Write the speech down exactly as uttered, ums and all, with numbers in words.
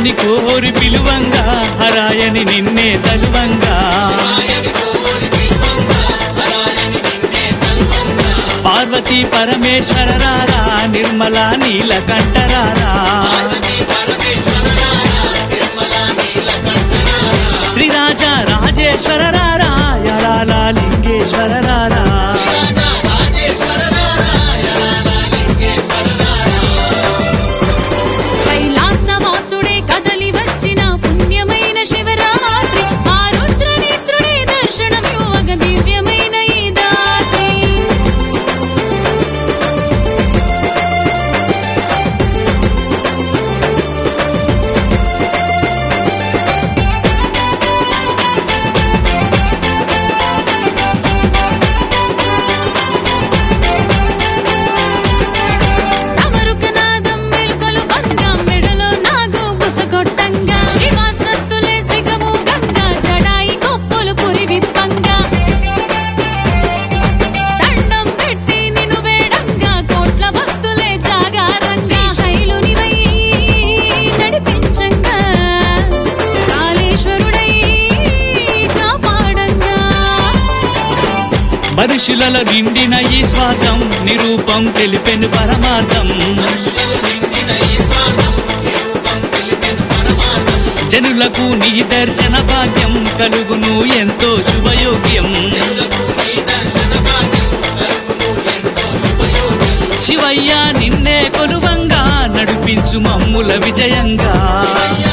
శివాయని కోరి పిలువంగా హరాయని నిన్నే తలువంగా పార్వతీ పరమేశ్వరరారా నిర్మల నీలకంఠరారా శ్రీరాజా రాజేశ్వరరారా యలాల లింగేశ్వరరారా కైలాసవాసుడే కదలి వచ్చిన పుణ్యమైన శివరాత్రి ఆ రుద్రనేత్రుడే దర్శనమివ్వగ దివ్యమైన ఈ దాత్రి తమరుకనాదం మెల్కలు భంగా మెడలో నాగు బుసగొట్టంగా శివ సత్తులే సిగము గంగా జడాయి కొప్పులు పురి విప్పంగా దండం పెట్టి నిన్ను వేడంగా కోట్ల భక్తులే జాగారంగా శైలునివై నడిపించంగా కాళేశ్వరుడై కాపాడంగా మనుషులలో నిండిన ఈ స్వార్థం నిరూపం తెలిపెను పరమార్థం జనులకు నీ దర్శన భాగ్యం కలుగును ఎంతో శుభయోగ్యం శివయ్య నిన్నే కొలువంగా నడిపించు మమ్ముల విజయంగా